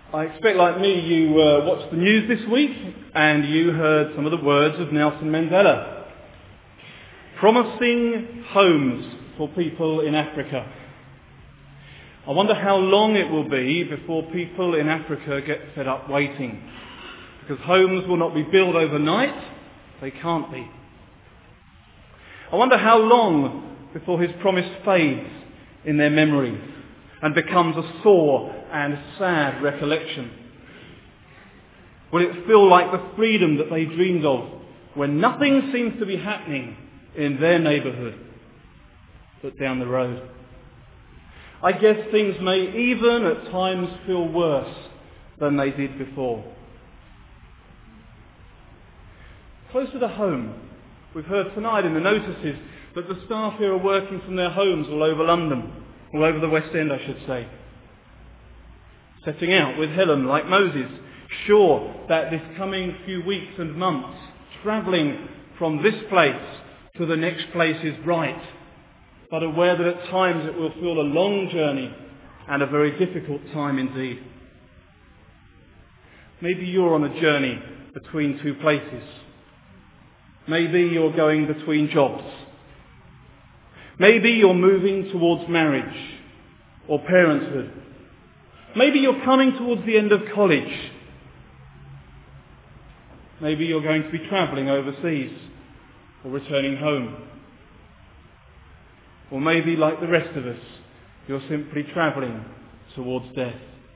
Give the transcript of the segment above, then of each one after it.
I expect, like me, you watched the news this week and you heard some of the words of Nelson Mandela. Promising homes for people in Africa. I wonder how long it will be before people in Africa get fed up waiting. Because homes will not be built overnight. They can't be. I wonder how long before his promise fades in their memory and becomes a sore and sad recollection. Will it feel like the freedom that they dreamed of when nothing seems to be happening in their neighbourhood but down the road? I guess things may even at times feel worse than they did before. Closer to home, we've heard tonight in the notices that the staff here are working from their homes all over London, all over the West End, I should say. Setting out with Helen, like Moses, sure that this coming few weeks and months, travelling from this place to the next place is right, but aware that at times it will feel a long journey and a very difficult time indeed. Maybe you're on a journey between two places. Maybe you're going between jobs. Maybe you're moving towards marriage or parenthood. Maybe you're coming towards the end of college. Maybe you're going to be travelling overseas or returning home. Or maybe, like the rest of us, you're simply travelling towards death.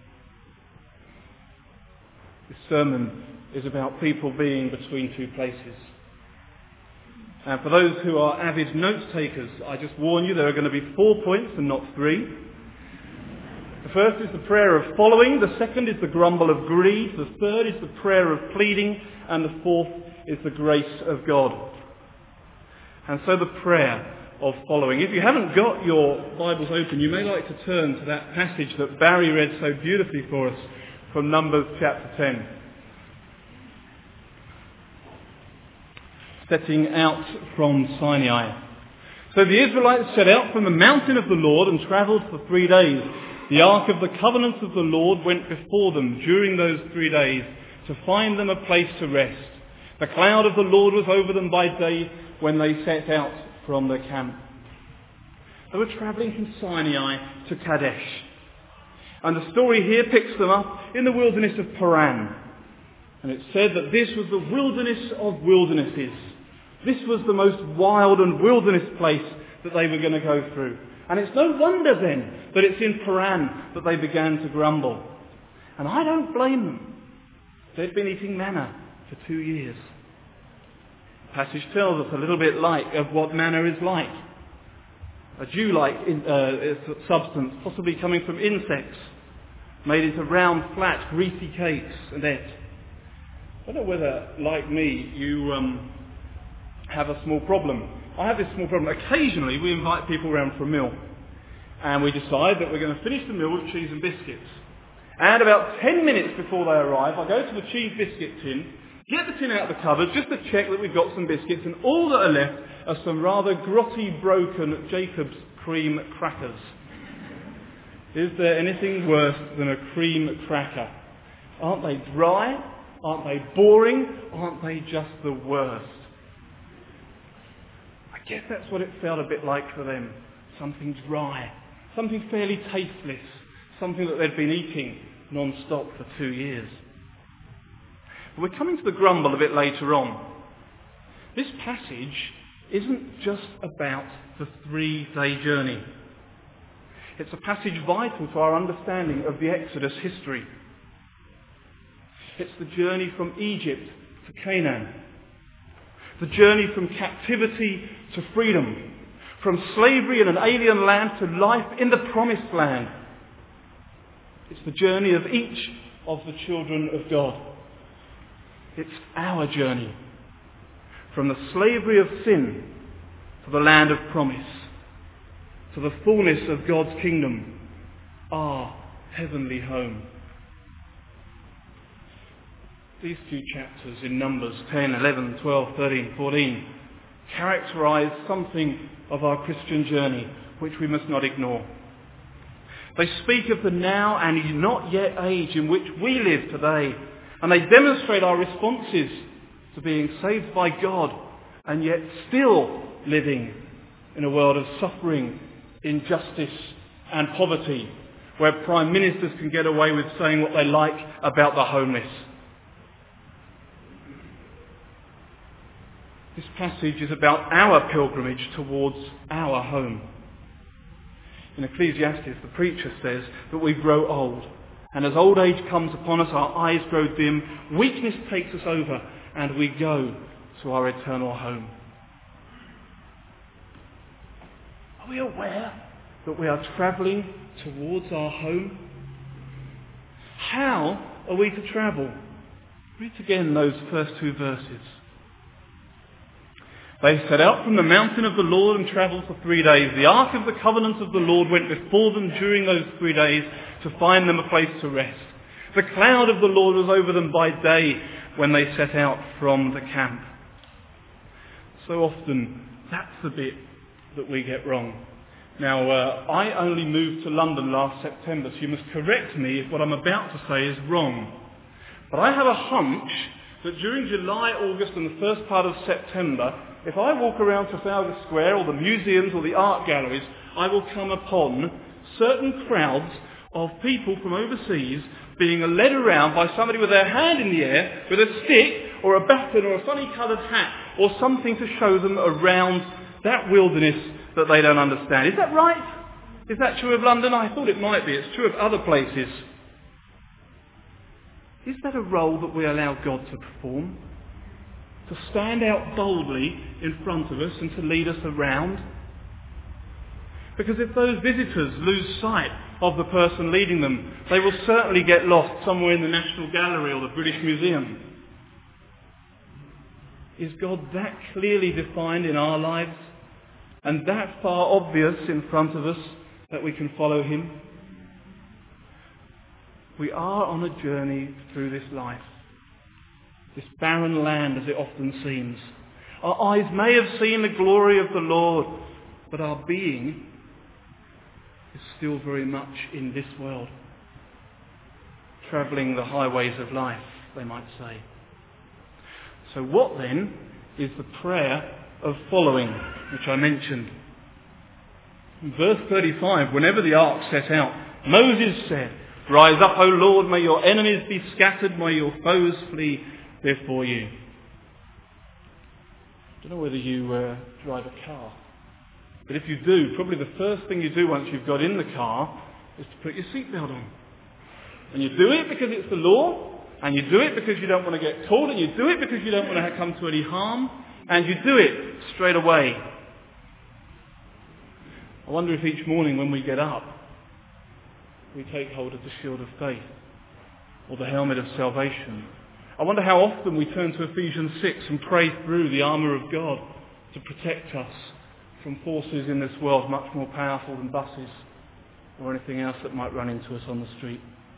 This sermon is about people being between two places. And for those who are avid note takers, I just warn you there are going to be 4 points and not 3. The first is the prayer of following, the second is the grumble of greed, the third is the prayer of pleading, and the fourth is the grace of God. And so the prayer of following. If you haven't got your Bibles open, you may like to turn to that passage that Barry read so beautifully for us from Numbers chapter 10. Setting out from Sinai. So the Israelites set out from the mountain of the Lord and travelled for 3 days. The ark of the covenant of the Lord went before them during those 3 days to find them a place to rest. The cloud of the Lord was over them by day when they set out from the camp. They were travelling from Sinai to Kadesh. And the story here picks them up in the wilderness of Paran. And it said that this was the wilderness of wildernesses. This was the most wild and wilderness place that they were going to go through. And it's no wonder then that it's in Paran that they began to grumble. And I don't blame them. They'd been eating manna for 2 years. The passage tells us a little bit of what manna is like. A dew-like substance, possibly coming from insects, made into round, flat, greasy cakes and ate. I don't know whether, like me, you have a small problem. I have this small problem. Occasionally we invite people around for a meal and we decide that we're going to finish the meal with cheese and biscuits. And about 10 minutes before they arrive, I go to the cheese biscuit tin, get the tin out of the cupboard just to check that we've got some biscuits, and all that are left are some rather grotty, broken Jacob's cream crackers. Is there anything worse than a cream cracker? Aren't they dry? Aren't they boring? Aren't they just the worst? I guess that's what it felt a bit like for them. Something dry, something fairly tasteless, something that they'd been eating non-stop for 2 years. But we're coming to the grumble a bit later on. This passage isn't just about the 3-day journey. It's a passage vital to our understanding of the Exodus history. It's the journey from Egypt to Canaan. The journey from captivity to freedom. From slavery in an alien land to life in the promised land. It's the journey of each of the children of God. It's our journey. From the slavery of sin to the land of promise. To the fullness of God's kingdom. Our heavenly home. These few chapters in Numbers 10, 11, 12, 13, 14 characterise something of our Christian journey which we must not ignore. They speak of the now and not yet age in which we live today. And they demonstrate our responses to being saved by God and yet still living in a world of suffering, injustice and poverty, where prime ministers can get away with saying what they like about the homeless. This passage is about our pilgrimage towards our home. In Ecclesiastes, the preacher says that we grow old, and as old age comes upon us, our eyes grow dim, weakness takes us over, and we go to our eternal home. Are we aware that we are travelling towards our home? How are we to travel? Read again those first two verses. They set out from the mountain of the Lord and travelled for 3 days. The ark of the covenant of the Lord went before them during those 3 days to find them a place to rest. The cloud of the Lord was over them by day when they set out from the camp. So often, that's the bit that we get wrong. Now, I only moved to London last September, so you must correct me if what I'm about to say is wrong. But I have a hunch that during July, August and the first part of September, if I walk around Trafalgar Square or the museums or the art galleries, I will come upon certain crowds of people from overseas being led around by somebody with their hand in the air, with a stick or a baton or a funny coloured hat or something to show them around that wilderness that they don't understand. Is that right? Is that true of London? I thought it might be. It's true of other places. Is that a role that we allow God to perform? To stand out boldly in front of us and to lead us around? Because if those visitors lose sight of the person leading them, they will certainly get lost somewhere in the National Gallery or the British Museum. Is God that clearly defined in our lives and that far obvious in front of us that we can follow him? We are on a journey through this life, this barren land as it often seems. Our eyes may have seen the glory of the Lord, but our being is still very much in this world, travelling the highways of life, they might say. So what then is the prayer of following, which I mentioned? In verse 35, whenever the ark set out, Moses said, "Rise up, O Lord, may your enemies be scattered, may your foes flee before you." I don't know whether you drive a car, but if you do, probably the first thing you do once you've got in the car is to put your seatbelt on. And you do it because it's the law, and you do it because you don't want to get caught, and you do it because you don't want to come to any harm, and you do it straight away. I wonder if each morning when we get up, we take hold of the shield of faith or the helmet of salvation. I wonder how often we turn to Ephesians 6 and pray through the armour of God to protect us from forces in this world much more powerful than buses or anything else that might run into us on the street.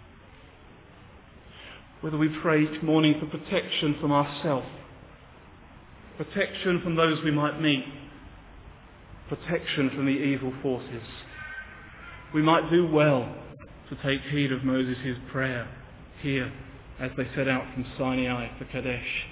Whether we pray each morning for protection from ourselves, protection from those we might meet, protection from the evil forces. We might do well to take heed of Moses' prayer here as they set out from Sinai for Kadesh.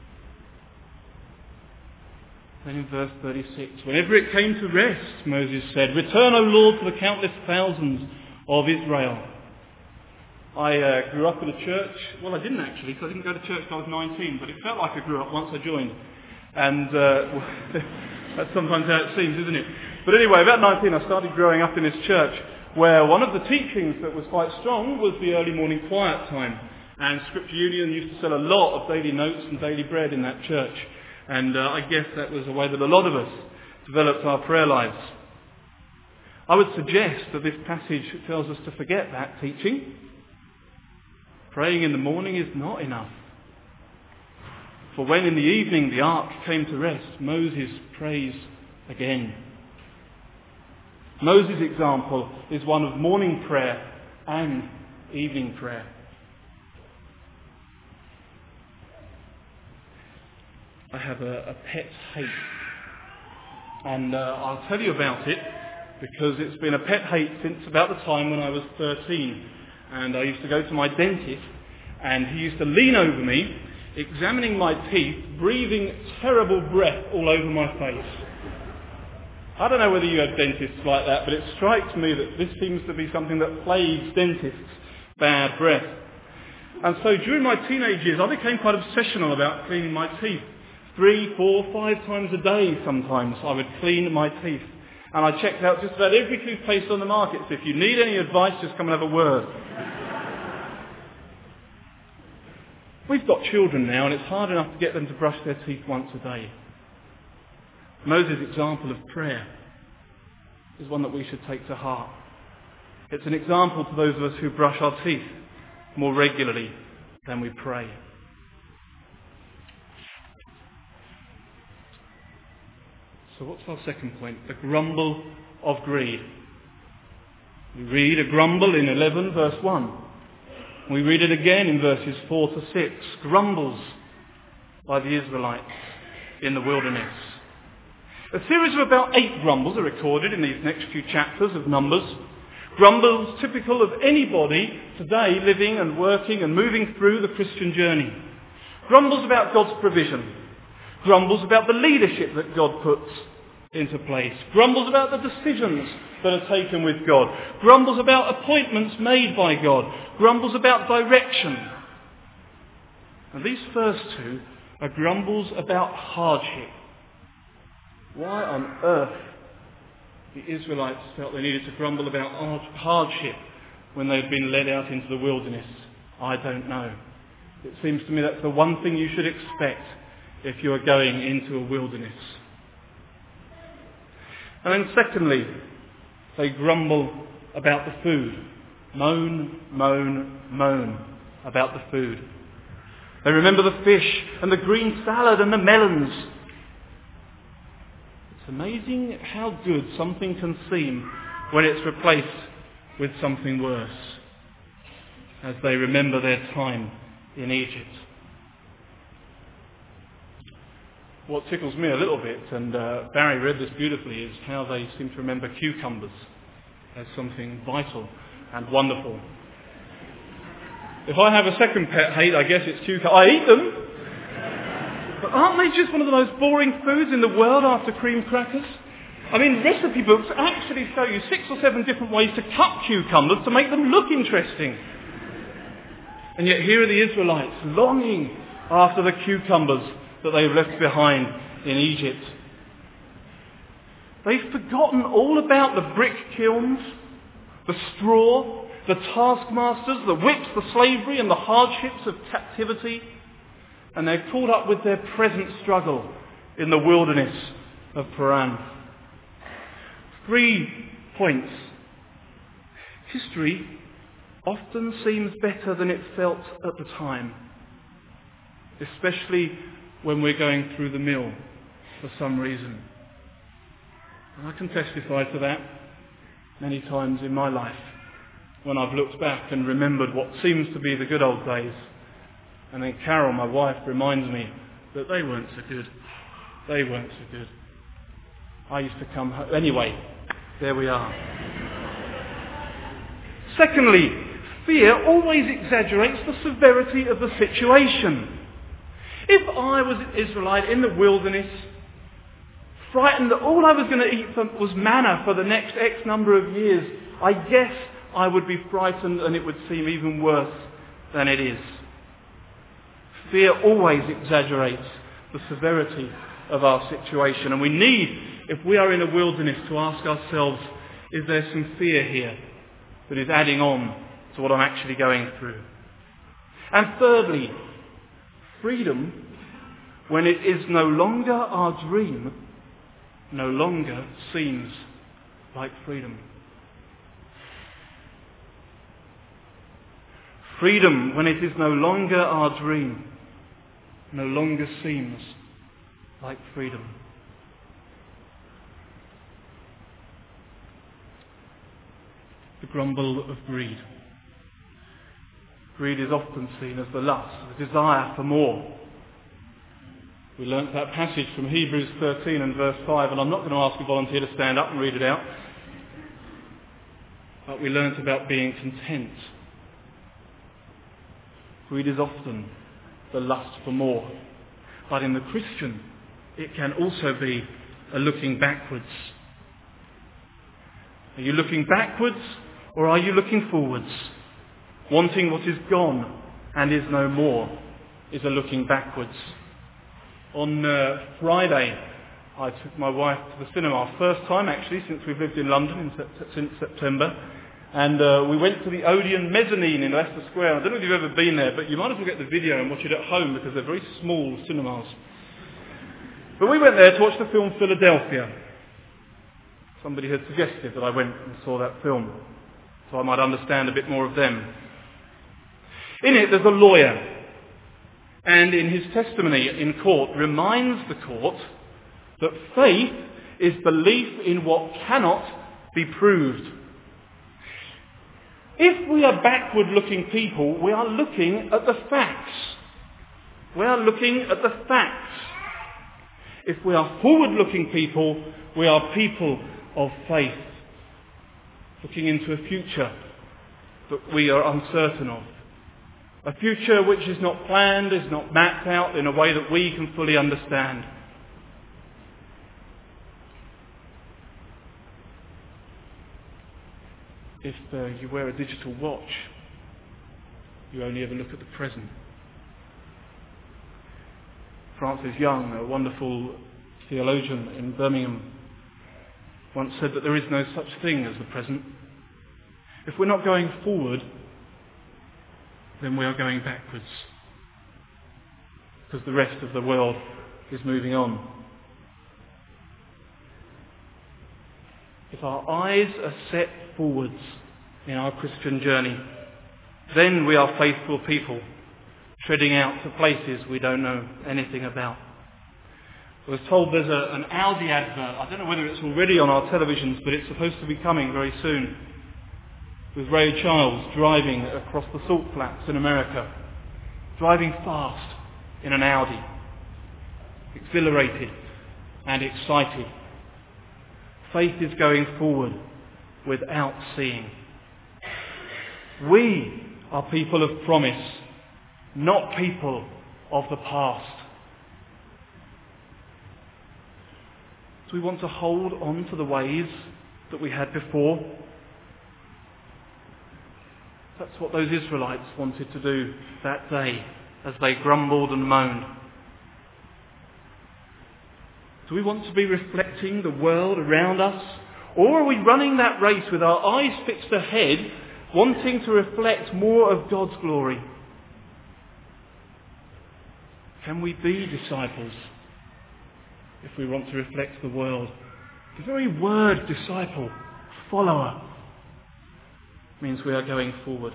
Then in verse 36, whenever it came to rest, Moses said, "Return, O Lord, to the countless thousands of Israel." I grew up in a church. Well, I didn't actually, because I didn't go to church until I was 19, but it felt like I grew up once I joined. And that's sometimes how it seems, isn't it? But anyway, about 19 I started growing up in this church where one of the teachings that was quite strong was the early morning quiet time. And Scripture Union used to sell a lot of daily notes and daily bread in that church. And I guess that was a way that a lot of us developed our prayer lives. I would suggest that this passage tells us to forget that teaching. Praying in the morning is not enough. For when in the evening the ark came to rest, Moses prays again. Moses' example is one of morning prayer and evening prayer. I have a pet hate, and I'll tell you about it because it's been a pet hate since about the time when I was 13. And I used to go to my dentist, and he used to lean over me, examining my teeth, breathing terrible breath all over my face. I don't know whether you have dentists like that, but it strikes me that this seems to be something that plagues dentists, bad breath. And so during my teenage years, I became quite obsessional about cleaning my teeth. 3, 4, 5 times a day sometimes I would clean my teeth. And I checked out just about every toothpaste on the market. So if you need any advice, just come and have a word. We've got children now, and it's hard enough to get them to brush their teeth once a day. Moses' example of prayer is one that we should take to heart. It's an example to those of us who brush our teeth more regularly than we pray. So what's our second point? The grumble of greed. We read a grumble in 11 verse 1. We read it again in verses 4 to 6. Grumbles by the Israelites in the wilderness. A series of about 8 grumbles are recorded in these next few chapters of Numbers. Grumbles typical of anybody today living and working and moving through the Christian journey. Grumbles about God's provision. Grumbles about the leadership that God puts into place. Grumbles about the decisions that are taken with God. Grumbles about appointments made by God. Grumbles about direction. And these first 2 are grumbles about hardship. Why on earth the Israelites felt they needed to grumble about hardship when they'd been led out into the wilderness, I don't know. It seems to me that's the one thing you should expect if you are going into a wilderness. And then secondly, they grumble about the food. Moan, moan, moan about the food. They remember the fish and the green salad and the melons. It's amazing how good something can seem when it's replaced with something worse, as they remember their time in Egypt. What tickles me a little bit, and Barry read this beautifully, is how they seem to remember cucumbers as something vital and wonderful. If I have a second pet hate, I guess it's cucumbers. I eat them, but aren't they just one of the most boring foods in the world after cream crackers? I mean, recipe books actually show you 6 or 7 different ways to cut cucumbers to make them look interesting. And yet here are the Israelites longing after the cucumbers that they've left behind in Egypt. They've forgotten all about the brick kilns, the straw, the taskmasters, the whips, the slavery and the hardships of captivity, and they're caught up with their present struggle in the wilderness of Paran. 3 points. History often seems better than it felt at the time, especially when we're going through the mill for some reason. And I can testify to that many times in my life when I've looked back and remembered what seems to be the good old days. And then Carol, my wife, reminds me that they weren't so good. They weren't so good. I used to come home. Anyway, there we are. Secondly, fear always exaggerates the severity of the situation. If I was an Israelite in the wilderness, frightened that all I was going to eat was manna for the next X number of years, I guess I would be frightened and it would seem even worse than it is. Fear always exaggerates the severity of our situation. And we need, if we are in a wilderness, to ask ourselves, is there some fear here that is adding on to what I'm actually going through? And thirdly, freedom, when it is no longer our dream, no longer seems like freedom. Freedom, when it is no longer our dream, no longer seems like freedom. The grumble of greed. Greed is often seen as the lust, the desire for more. We learnt that passage from Hebrews 13 and verse 5, and I'm not going to ask a volunteer to stand up and read it out. Like we learnt about being content. Greed is often the lust for more. But in the Christian, it can also be a looking backwards. Are you looking backwards or are you looking forwards? Wanting what is gone and is no more is a looking backwards. On Friday, I took my wife to the cinema, first time actually since we've lived in London since September. And we went to the Odeon Mezzanine in Leicester Square. I don't know if you've ever been there, but you might as well get the video and watch it at home because they're very small cinemas. But we went there to watch the film Philadelphia. Somebody had suggested that I went and saw that film, so I might understand a bit more of them. In it, there's a lawyer, and in his testimony in court, reminds the court that faith is belief in what cannot be proved. If we are backward-looking people, we are looking at the facts. We are looking at the facts. If we are forward-looking people, we are people of faith, looking into a future that we are uncertain of. A future which is not planned, is not mapped out in a way that we can fully understand. If you wear a digital watch, you only ever look at the present. Francis Young, a wonderful theologian in Birmingham, once said that there is no such thing as the present. If we're not going forward, then we are going backwards, because the rest of the world is moving on. If our eyes are set forwards in our Christian journey, then we are faithful people, treading out to places we don't know anything about. I was told there's an Audi advert. I don't know whether it's already on our televisions, but it's supposed to be coming very soon, with Ray Charles driving across the salt flats in America, driving fast in an Audi, exhilarated and excited. Faith is going forward without seeing. We are people of promise, not people of the past. So we want to hold on to the ways that we had before. That's what those Israelites wanted to do that day as they grumbled and moaned. Do we want to be reflecting the world around us? Or are we running that race with our eyes fixed ahead, wanting to reflect more of God's glory? Can we be disciples if we want to reflect the world? The very word disciple, follower, means we are going forward.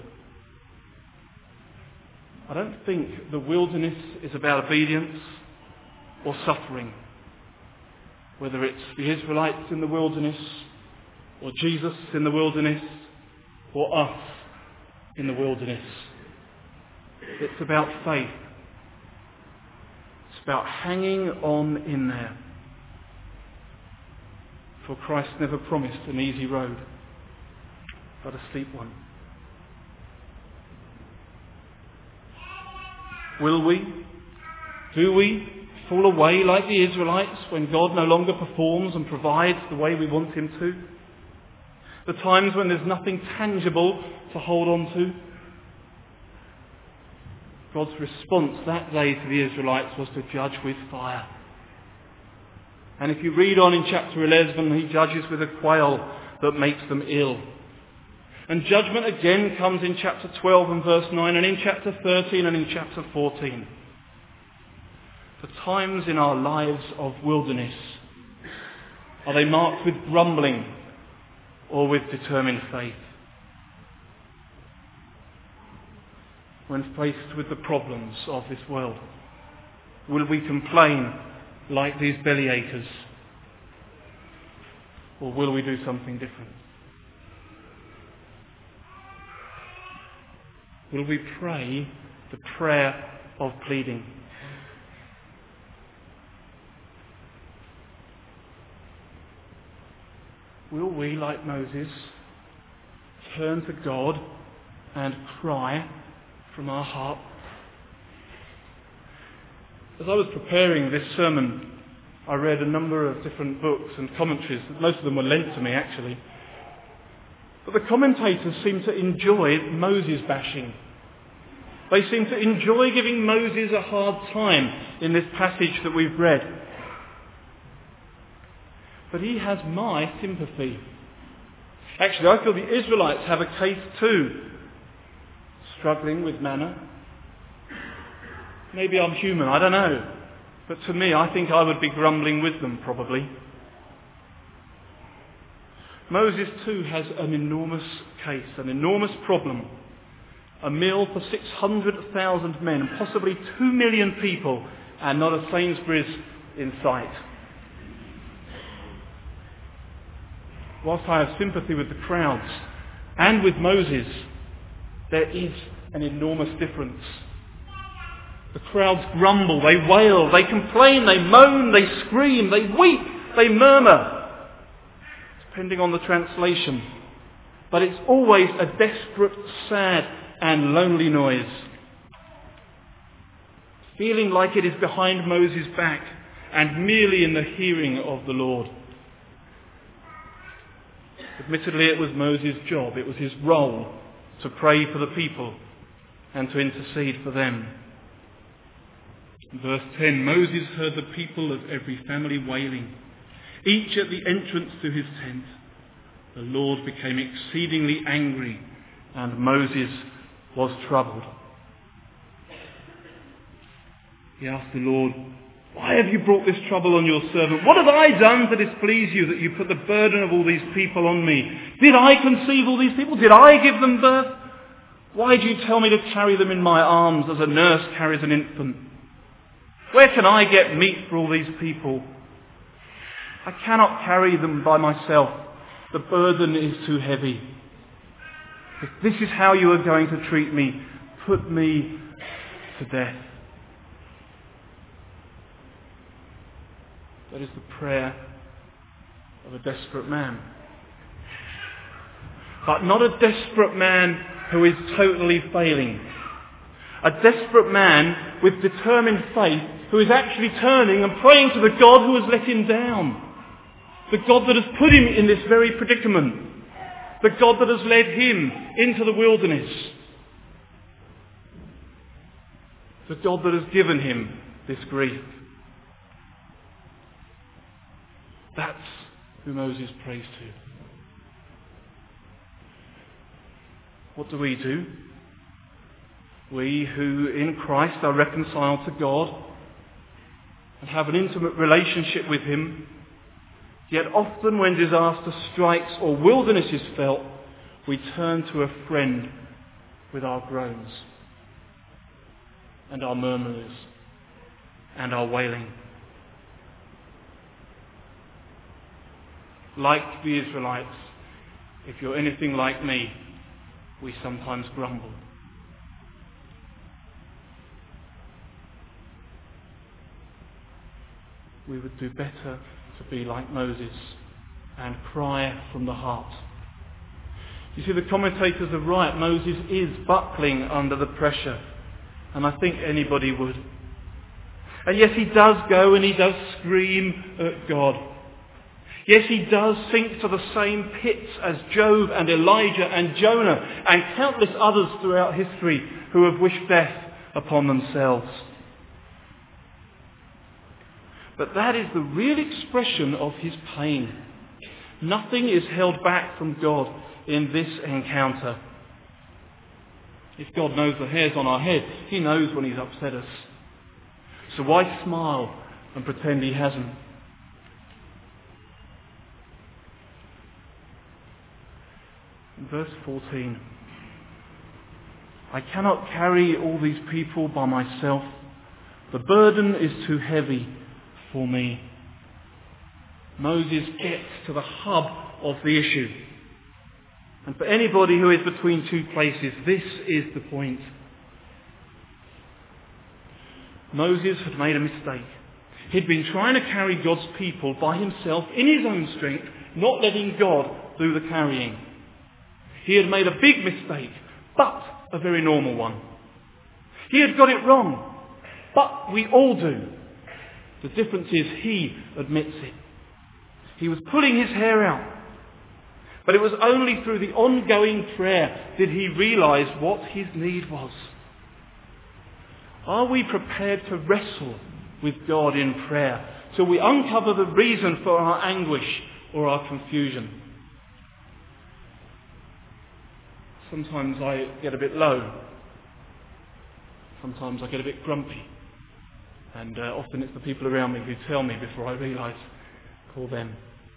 I don't think the wilderness is about obedience or suffering. Whether it's the Israelites in the wilderness, or Jesus in the wilderness, or us in the wilderness. It's about faith. It's about hanging on in there. For Christ never promised an easy road, but a steep one. Will we? Do we fall away like the Israelites when God no longer performs and provides the way we want him to? The times when there's nothing tangible to hold on to? God's response that day to the Israelites was to judge with fire. And if you read on in chapter 11, he judges with a quail that makes them ill. And judgment again comes in chapter 12 and verse 9, and in chapter 13 and in chapter 14. The times in our lives of wilderness, are they marked with grumbling or with determined faith? When faced with the problems of this world, will we complain like these bellyachers, or will we do something different? Will we pray the prayer of pleading? Will we, like Moses, turn to God and cry from our heart? As I was preparing this sermon, I read a number of different books and commentaries. Most of them were lent to me, actually. But the commentators seem to enjoy Moses bashing. They seem to enjoy giving Moses a hard time in this passage that we've read. But he has my sympathy. Actually, I feel the Israelites have a case too. Struggling with manna. Maybe I'm human, I don't know. But to me, I think I would be grumbling with them, probably. Moses too has an enormous case, an enormous problem. A meal for 600,000 men, possibly 2 million people, and not a Sainsbury's in sight. Whilst I have sympathy with the crowds and with Moses, there is an enormous difference. The crowds grumble, they wail, they complain, they moan, they scream, they weep, they murmur, depending on the translation. But it's always a desperate, sad and lonely noise, feeling like it is behind Moses' back and merely in the hearing of the Lord. Admittedly, it was Moses' job, it was his role to pray for the people and to intercede for them. In verse 10, Moses heard the people of every family wailing, each at the entrance to his tent. The Lord became exceedingly angry, and Moses was troubled. He asked the Lord, "Why have you brought this trouble on your servant? What have I done to displease you that you put the burden of all these people on me? Did I conceive all these people? Did I give them birth? Why do you tell me to carry them in my arms as a nurse carries an infant? Where can I get meat for all these people? I cannot carry them by myself. The burden is too heavy. If this is how you are going to treat me, put me to death." That is the prayer of a desperate man. But not a desperate man who is totally failing. A desperate man with determined faith who is actually turning and praying to the God who has let him down. The God that has put him in this very predicament. The God that has led him into the wilderness. The God that has given him this grief. That's who Moses prays to. What do? We who in Christ are reconciled to God and have an intimate relationship with him, yet often when disaster strikes or wilderness is felt, we turn to a friend with our groans and our murmurs and our wailing. Like the Israelites, if you're anything like me, we sometimes grumble. We would do better to be like Moses and cry from the heart. You see, the commentators are right. Moses is buckling under the pressure, and I think anybody would. And yes, he does go and he does scream at God. Yes, he does sink to the same pits as Job and Elijah and Jonah and countless others throughout history who have wished death upon themselves. But that is the real expression of his pain. Nothing is held back from God in this encounter. If God knows the hairs on our head, he knows when he's upset us. So why smile and pretend he hasn't? In verse 14, "I cannot carry all these people by myself. The burden is too heavy for me." Moses gets to the hub of the issue. And for anybody who is between two places, this is the point. Moses had made a mistake. He'd been trying to carry God's people by himself in his own strength, not letting God do the carrying. He had made a big mistake, but a very normal one. He had got it wrong, but we all do. The difference is he admits it. He was pulling his hair out. But it was only through the ongoing prayer did he realise what his need was. Are we prepared to wrestle with God in prayer till we uncover the reason for our anguish or our confusion? Sometimes I get a bit low. Sometimes I get a bit grumpy. And often it's the people around me who tell me before I realise. Call them.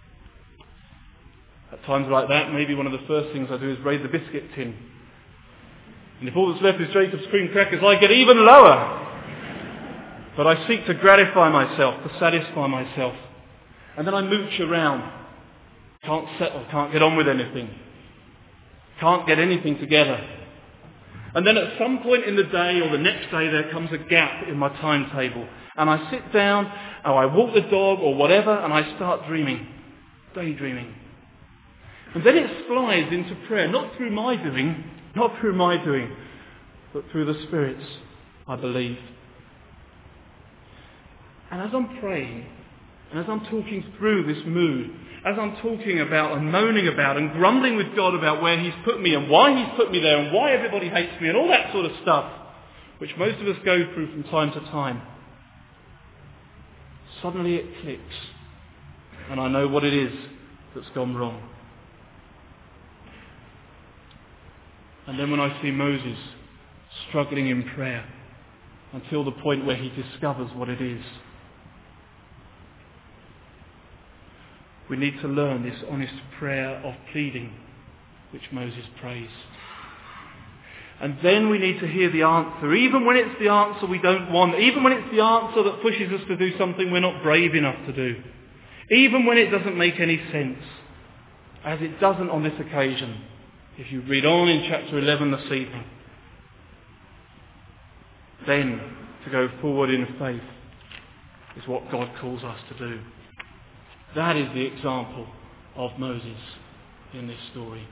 At times like that, maybe one of the first things I do is raise the biscuit tin. And if all that's left is Jacob's cream crackers, I get even lower. But I seek to gratify myself, to satisfy myself. And then I mooch around. Can't settle, can't get on with anything. Can't get anything together. And then at some point in the day or the next day there comes a gap in my timetable. And I sit down, or I walk the dog or whatever, and I start dreaming, daydreaming. And then it slides into prayer, not through my doing, but through the Spirit's, I believe. And as I'm praying, and as I'm talking through this mood, as I'm talking about and moaning about and grumbling with God about where he's put me and why he's put me there and why everybody hates me and all that sort of stuff, which most of us go through from time to time, suddenly it clicks and I know what it is that's gone wrong. And then when I see Moses struggling in prayer until the point where he discovers what it is, we need to learn this honest prayer of pleading which Moses prays. And then we need to hear the answer, even when it's the answer we don't want, even when it's the answer that pushes us to do something we're not brave enough to do, even when it doesn't make any sense, as it doesn't on this occasion. If you read on in chapter 11 this evening, then to go forward in faith is what God calls us to do. That is the example of Moses in this story.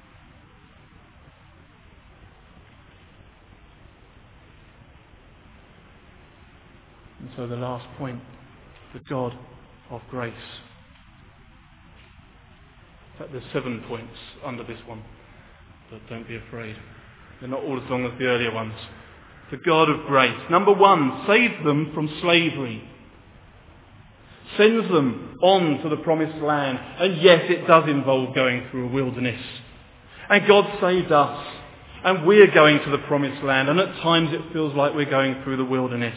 And so the last point, the God of grace. In fact, there's 7 points under this one, but don't be afraid. They're not all as long as the earlier ones. The God of grace. Number 1, saves them from slavery. Sends them on to the promised land. And yes, it does involve going through a wilderness. And God saved us. And we're going to the promised land. And at times it feels like we're going through the wilderness.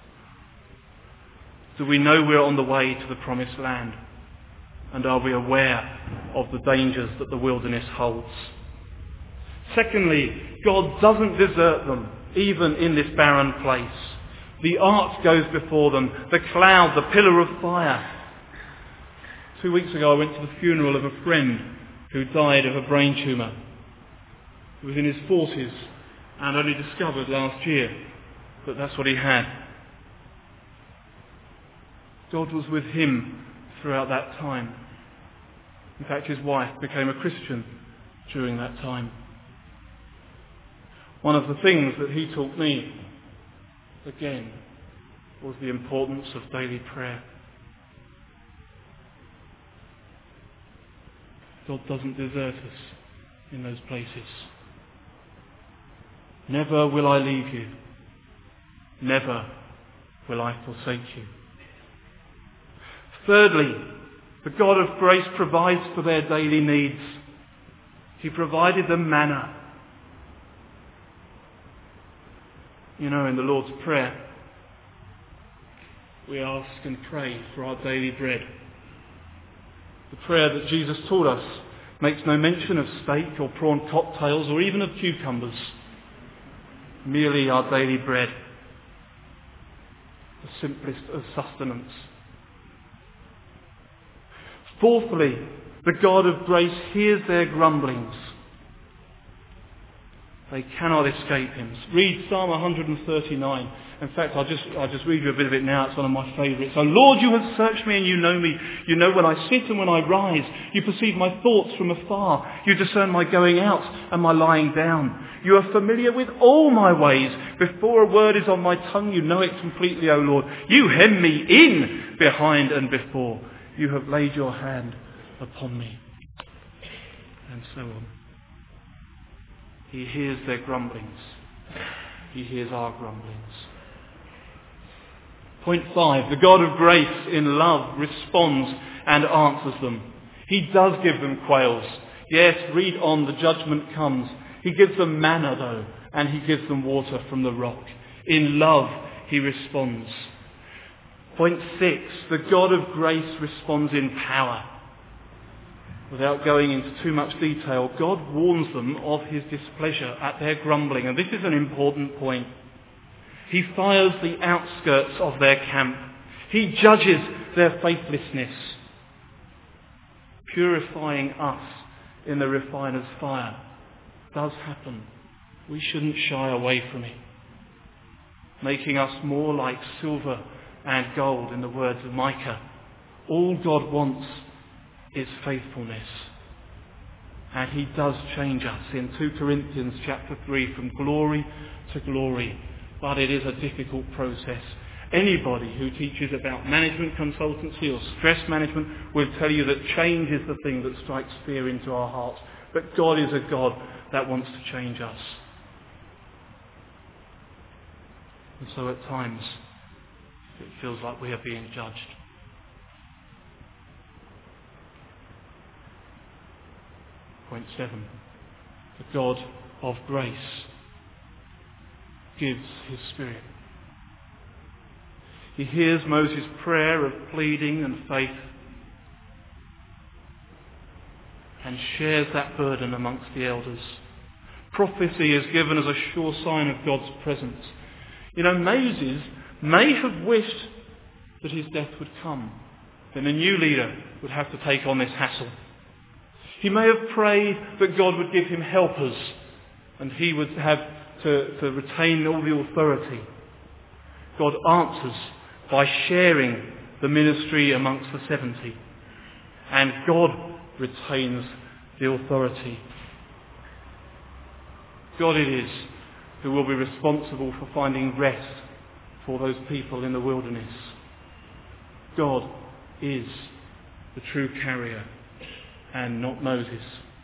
Do we know we're on the way to the promised land? And are we aware of the dangers that the wilderness holds? Secondly, God doesn't desert them, even in this barren place. The ark goes before them, the cloud, the pillar of fire. 2 weeks ago I went to the funeral of a friend who died of a brain tumour. He was in his 40s and only discovered last year that that's what he had. God was with him throughout that time. In fact, his wife became a Christian during that time. One of the things that he taught me, again, was the importance of daily prayer. God doesn't desert us in those places. Never will I leave you. Never will I forsake you. Thirdly, the God of grace provides for their daily needs. He provided them manna. You know, in the Lord's Prayer, we ask and pray for our daily bread. The prayer that Jesus taught us makes no mention of steak or prawn cocktails or even of cucumbers. Merely our daily bread. The simplest of sustenance. Fourthly, the God of grace hears their grumblings. They cannot escape him. Read Psalm 139. In fact, I'll just read you a bit of it now. It's one of my favourites. "O Lord, you have searched me and you know me. You know when I sit and when I rise. You perceive my thoughts from afar. You discern my going out and my lying down. You are familiar with all my ways. Before a word is on my tongue, you know it completely, O Lord. You hem me in behind and before. You have laid your hand upon me." And so on. He hears their grumblings. He hears our grumblings. Point 5. The God of grace in love responds and answers them. He does give them quails. Yes, read on, the judgment comes. He gives them manna though, and he gives them water from the rock. In love, he responds. Point 6. The God of grace responds in power. Without going into too much detail, God warns them of his displeasure at their grumbling. And this is an important point. He fires the outskirts of their camp. He judges their faithlessness, purifying us in the refiner's fire. It does happen. We shouldn't shy away from it. Making us more like silver and gold, in the words of Micah. All God wants is faithfulness. And he does change us in 2 Corinthians chapter 3 from glory to glory. But it is a difficult process. Anybody who teaches about management consultancy or stress management will tell you that change is the thing that strikes fear into our hearts. But God is a God that wants to change us. And so at times it feels like we are being judged. Point 7. The God of grace gives his Spirit. He hears Moses' prayer of pleading and faith and shares that burden amongst the elders. Prophecy is given as a sure sign of God's presence. You know, Moses may have wished that his death would come. Then a new leader would have to take on this hassle. He may have prayed that God would give him helpers and he would have to retain all the authority. God answers by sharing the ministry amongst the 70. And God retains the authority. God it is who will be responsible for finding rest for those people in the wilderness. God is the true carrier and not Moses.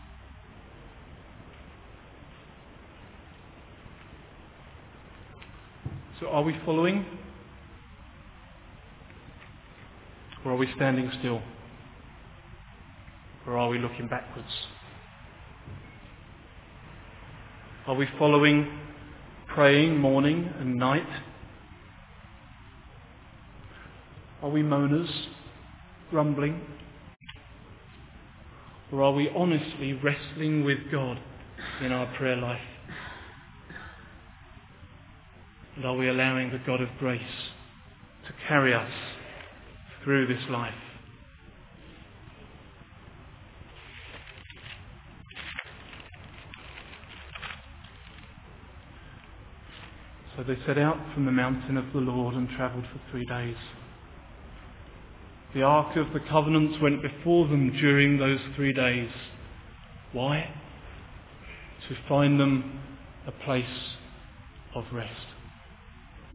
So are we following? Or are we standing still? Or are we looking backwards? Are we following, praying morning and night? Are we moaners, grumbling? Or are we honestly wrestling with God in our prayer life? And are we allowing the God of grace to carry us through this life? So they set out from the mountain of the Lord and travelled for 3 days. The Ark of the Covenant went before them during those 3 days. Why? To find them a place of rest.